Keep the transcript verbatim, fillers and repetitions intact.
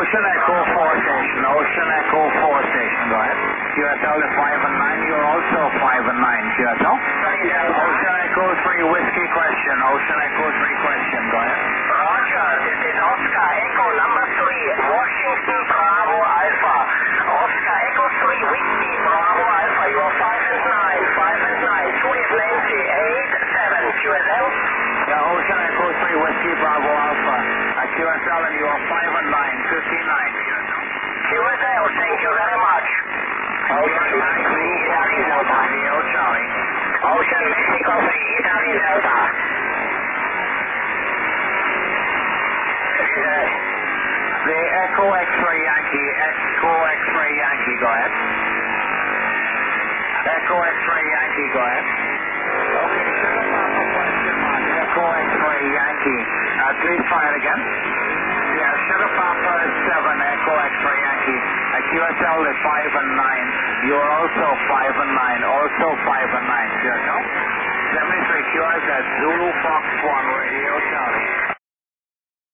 Ocean Echo four station, Ocean Echo four station, go ahead. Q S L to five and nine, you're also five and nine, Q S L. Ocean Echo three, whiskey question, Ocean Echo three question, go ahead. Roger, this is Oscar Echo number three, Washington Bravo Alpha. Oscar Echo three, whiskey Bravo Alpha, you are five and nine, five and nine, Juliet Nancy, eight, seven, Q S L. Yeah, Ocean Echo three, whiskey Bravo Alpha, uh, Q S L, and you are five and nine, fifty-nine, Q S L. Q S L, thank you very much. Ocean Mexico Italy Delta. Romeo Charlie. Ocean Mexico three, Italy Delta. The Echo X-ray Yankee, Echo X-ray Yankee, go ahead. Echo X-ray Yankee, go ahead. Okay, Sugar Papa question mark, Echo X-ray Yankee. Uh, please try it again. Yeah, Sugar Papa seven, Echo X-ray Yankee. Uh, Q S L is five and nine. You're also five and nine, also five and nine, Q S L. seventy-three Q S, that's Zulu Fox one, Radio Charlie.